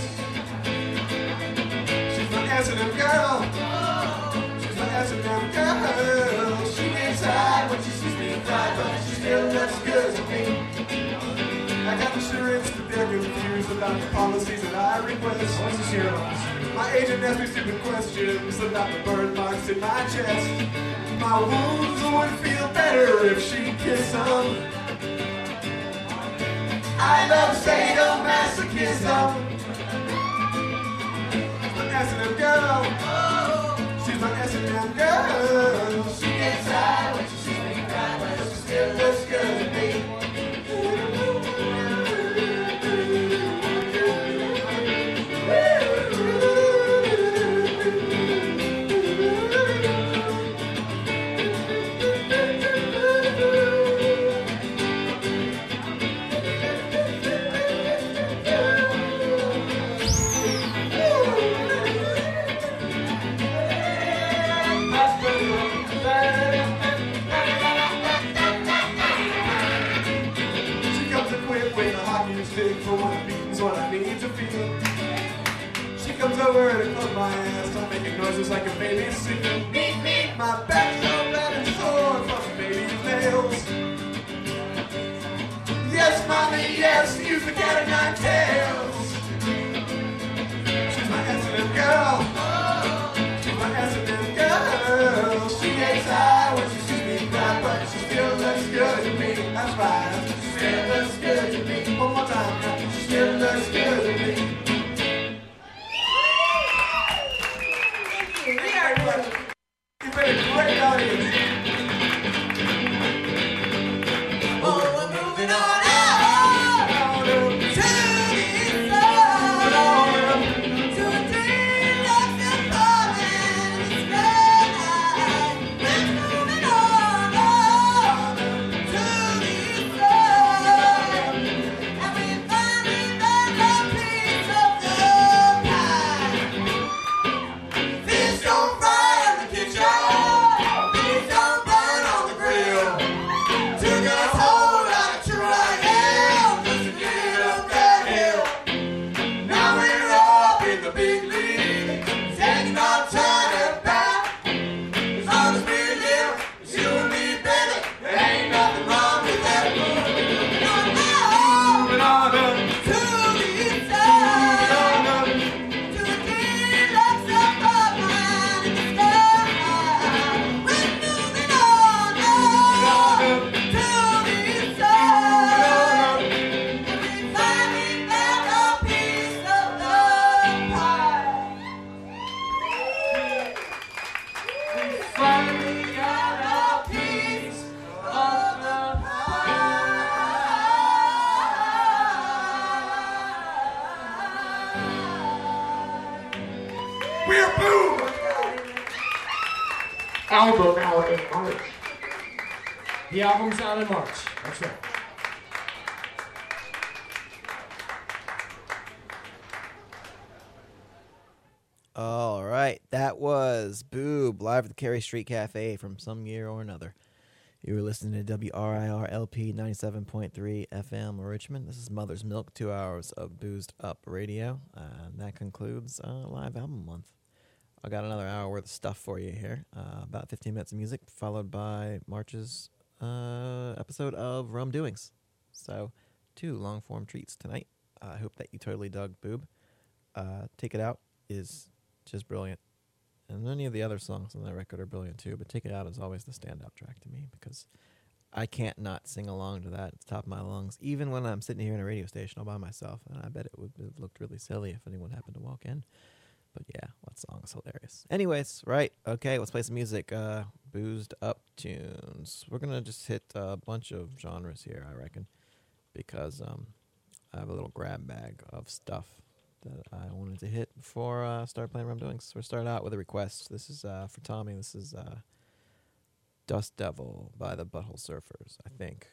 [SPEAKER 7] She's my S&M girl. She's my S&M girl. She gets high when she sees me cry, but she still looks good to me. I got insurance, but they're confused about the policies that I request.
[SPEAKER 6] What's this here?
[SPEAKER 7] My agent asked me stupid questions about the birthmarks in my chest. My wounds would feel better if she kissed them. I love sadomasochism. My S&M girl. She's my S&M girl. She gets high when she sees me cry, but she still looks good to me. For what it means, what I need to feel. She comes over to club my ass, I'm making noises like a baby seal. My back's so red and sore from the baby's nails. Yes, mommy, yes, use the cat of nine tails. She's my S&M girl. She's my S&M girl. She gets high when she sees me cry, but she still looks good to me. That's right, she still looks good to me. One more time now, she still looks good to me.
[SPEAKER 10] album out in March.
[SPEAKER 6] The album's out in March. That's right.
[SPEAKER 1] All right, that was Boob live at the Cary Street Cafe from some year or another. You were listening to WRIR LP 97.3 FM Richmond. This is Mother's Milk, 2 hours of boozed up radio. And that concludes Live Album Month. I got another hour worth of stuff for you here. About 15 minutes of music, followed by March's episode of Rum Doings. So, 2 long-form treats tonight. I hope that you totally dug Boob. Take It Out is just brilliant. And many of the other songs on that record are brilliant too, but Take It Out is always the standout track to me because I can't not sing along to that at the top of my lungs, even when I'm sitting here in a radio station all by myself. And I bet it would have looked really silly if anyone happened to walk in. But yeah, that song is hilarious. Anyways, right, okay, let's play some music. Boozed up tunes. We're going to just hit a bunch of genres here, I reckon, because I have a little grab bag of stuff that I wanted to hit before I started playing Rum Doings. So we'll start out with a request. This is for Tommy. This is Dust Devil by the Butthole Surfers, I think.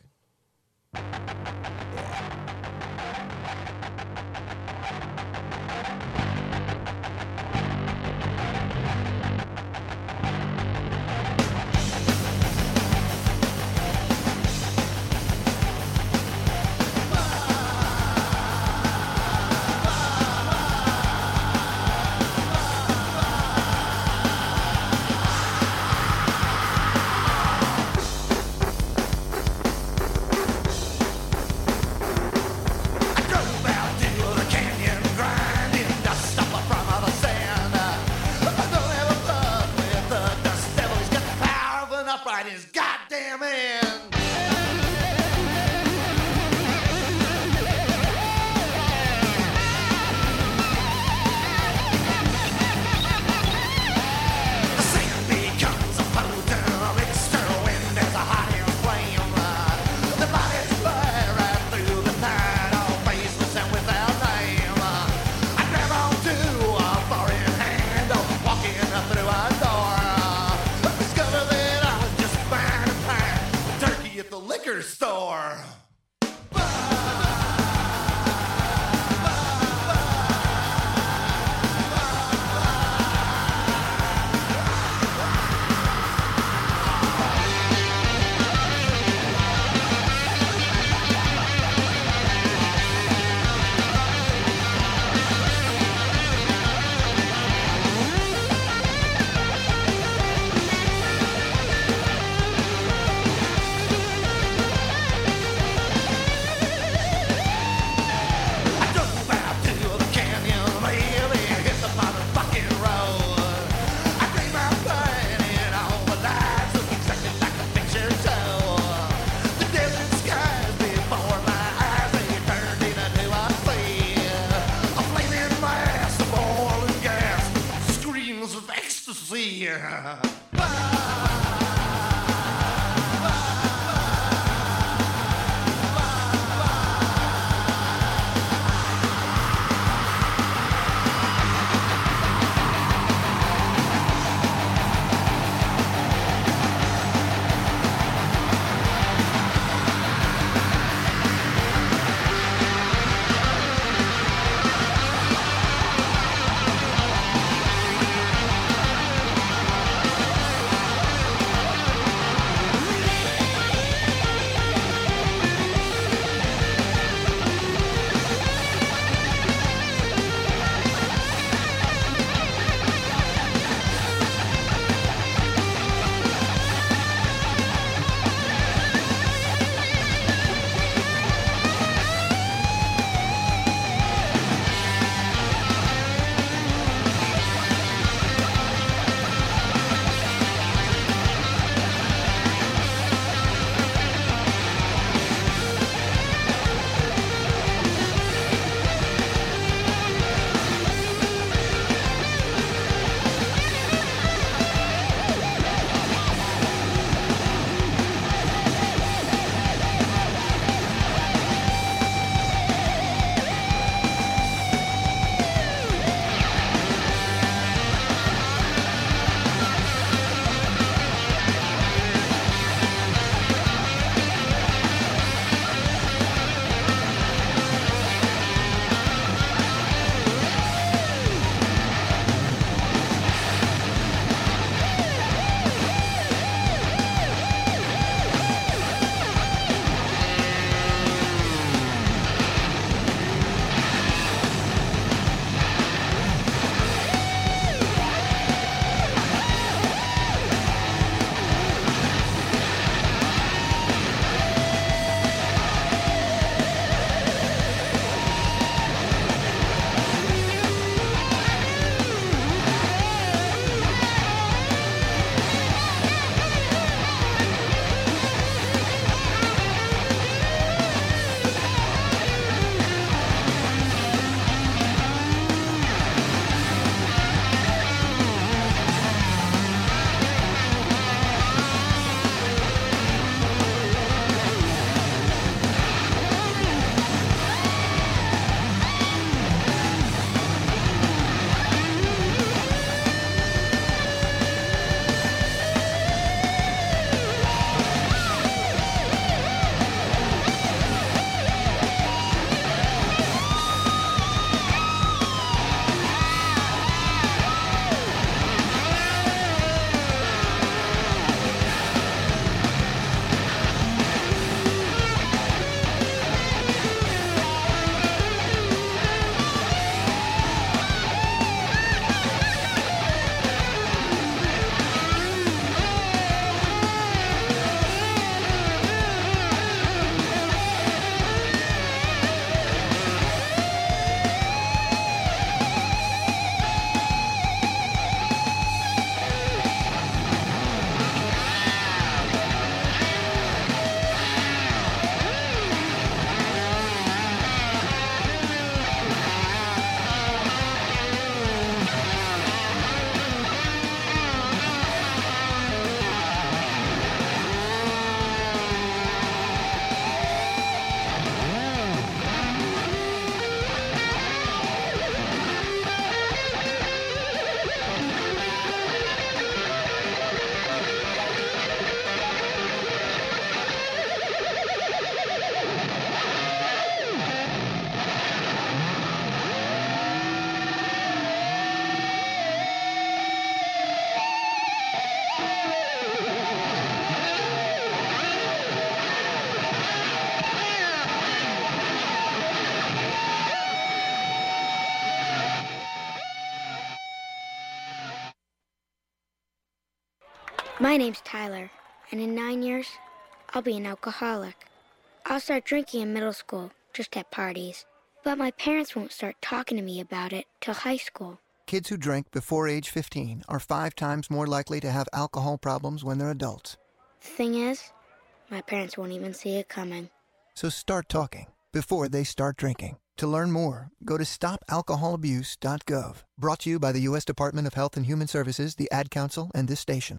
[SPEAKER 4] My name's Tyler, and in 9 years, I'll be an alcoholic. I'll start drinking in middle school, just at parties. But my parents won't start talking to me about it till high school.
[SPEAKER 5] Kids who drink before age 15 are 5 times more likely to have alcohol problems when they're adults.
[SPEAKER 4] The thing is, my parents won't even see it coming.
[SPEAKER 5] So start talking before they start drinking. To learn more, go to stopalcoholabuse.gov. Brought to you by the U.S. Department of Health and Human Services, the Ad Council, and this station.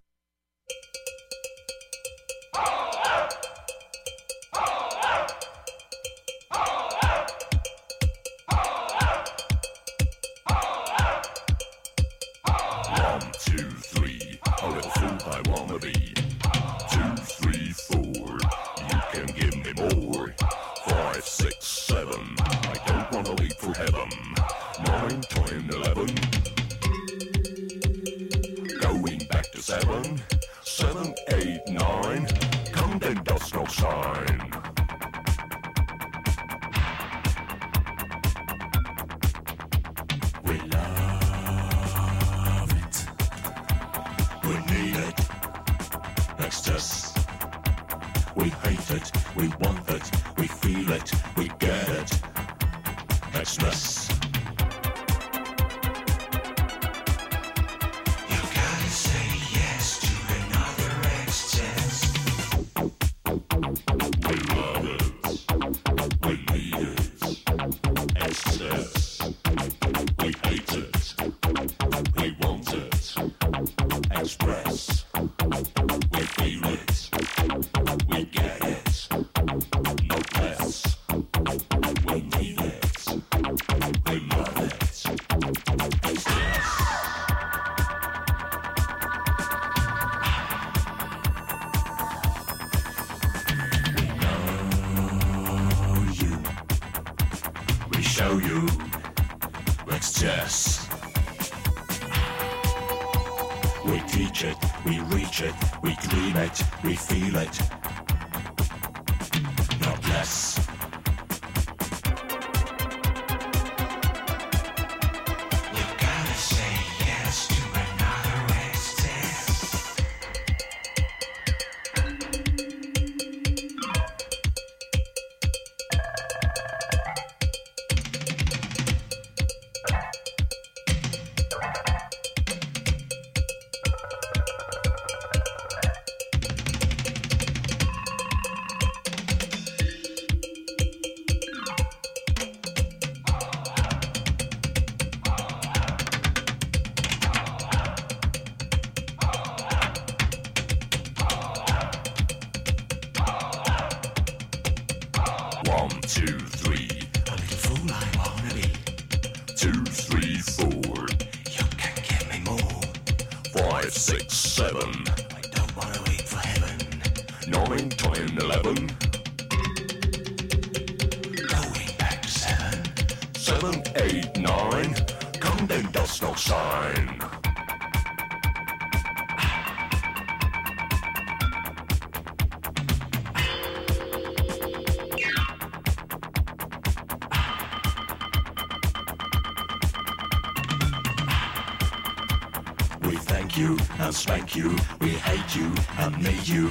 [SPEAKER 10] Spank you, we hate you and need you.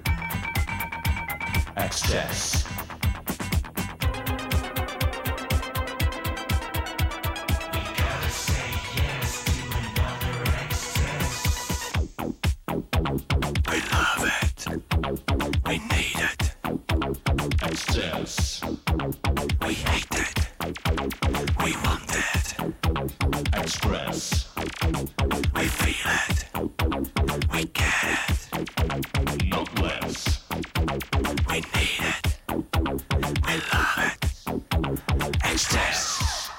[SPEAKER 10] Excess. We gotta say yes to another excess. We love it. We need it. Excess. We hate it. We want it. Express. We feel it. We get it, not less. We need it. We love it. Excess.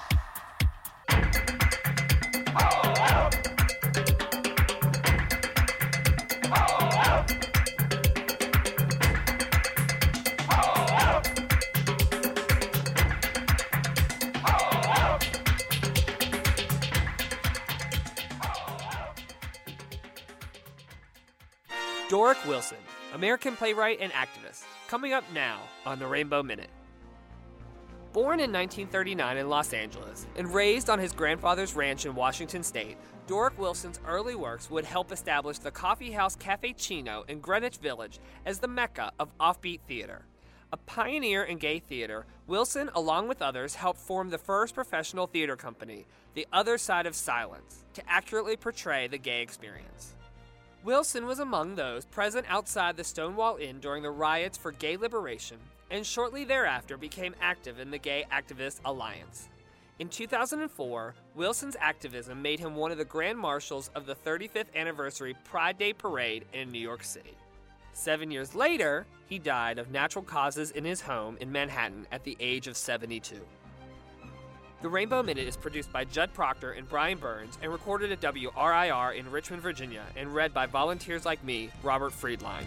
[SPEAKER 11] Doric Wilson, American playwright and activist, coming up now on the Rainbow Minute. Born in 1939 in Los Angeles and raised on his grandfather's ranch in Washington State, Doric Wilson's early works would help establish the coffee house Cafe Chino in Greenwich Village as the mecca of offbeat theater. A pioneer in gay theater, Wilson, along with others, helped form the first professional theater company, The Other Side of Silence, to accurately portray the gay experience. Wilson was among those present outside the Stonewall Inn during the riots for gay liberation, and shortly thereafter became active in the Gay Activist Alliance. In 2004, Wilson's activism made him one of the Grand Marshals of the 35th anniversary Pride Day Parade in New York City. 7 years later, he died of natural causes in his home in Manhattan at the age of 72. The Rainbow Minute is produced by Judd Proctor and Brian Burns and recorded at WRIR in Richmond, Virginia, and read by volunteers like me, Robert Friedline.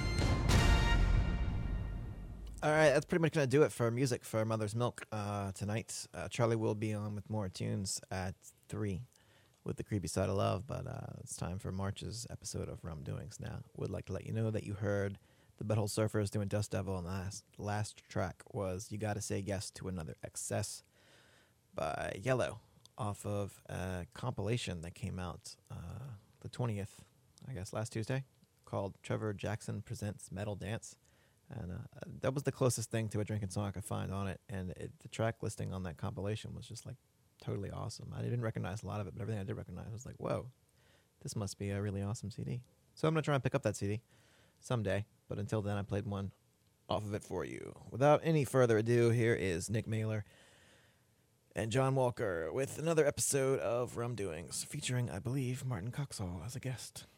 [SPEAKER 1] All right, that's pretty much going to do it for music for Mother's Milk tonight. Charlie will be on with more tunes at 3 with The Creepy Side of Love, but it's time for March's episode of Rum Doings now. Would like to let you know that you heard the Butthole Surfers doing Dust Devil, and the last track was You Gotta Say Yes to Another Excess by Yellow off of a compilation that came out the 20th, I guess, last Tuesday, called Trevor Jackson Presents Metal Dance. And that was the closest thing to a drinking song I could find on it. And the track listing on that compilation was just like totally awesome. I didn't recognize a lot of it, but everything I did recognize was like, whoa, this must be a really awesome CD. So I'm going to try and pick up that CD someday. But until then, I played one off of it for you. Without any further ado, here is Nick Mailer and John Walker with another episode of Rum Doings, featuring, I believe, Martin Coxall as a guest.